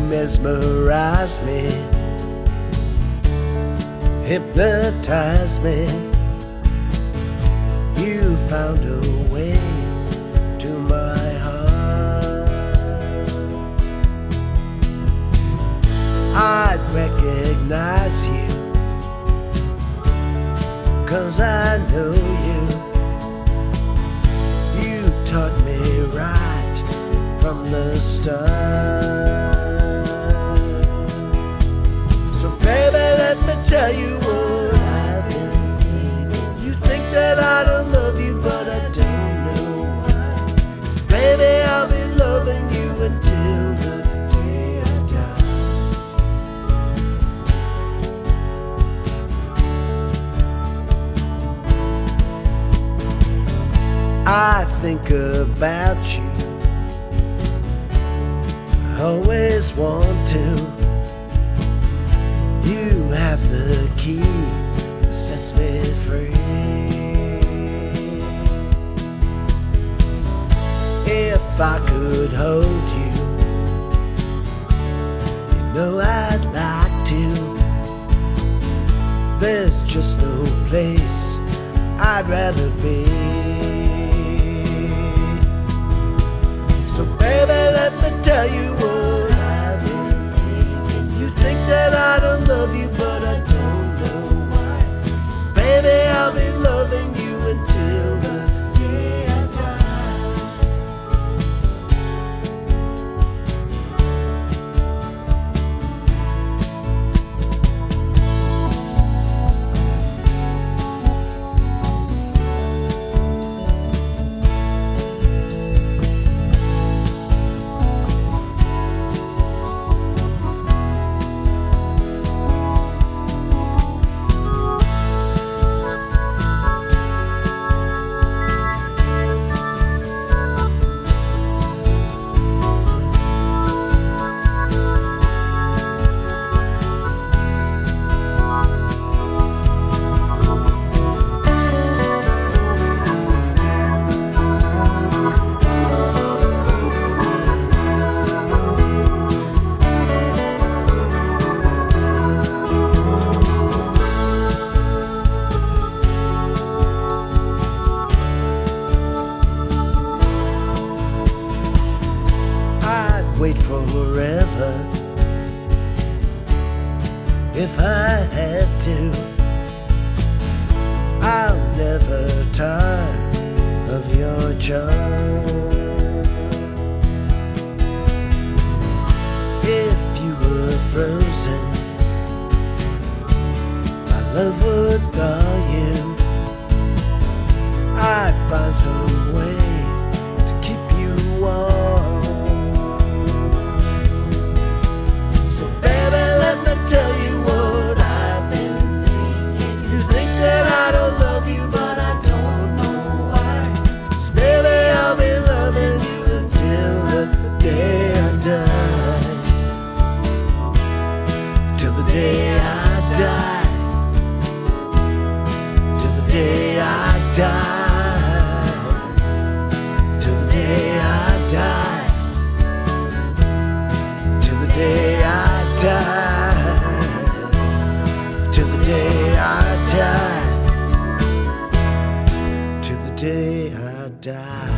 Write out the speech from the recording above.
mesmerize me, hypnotize me. You found a way to my heart. I'd recognize you, 'cause I know you. You taught me right from the start. So baby, let me tell you what I've been thinking. You think that I don't love you, but I don't know why. 'Cause baby, I'll be loving you until the day I die. I think about you, I always want to. You have the key that sets me free. If I could hold you, you know I'd like to. There's just no place I'd rather be. So baby, let me tell you what I've been thinking. You think that I don't love you, but I don't know why. 'Cause baby, I'll be loving you until the day I die. Wait forever if I had to. I'll never tire of your charm. If you were frozen, my love would thaw you. I'd find some way to keep you warm. Tell you what I've been thinking. You think that I don't love you, but I don't know why. 'Cause baby, I'll be loving you until the day I die. Till the day I die. Till the day I die. Till the day I die. Till the day I die. Till the day I die. Till the day I die.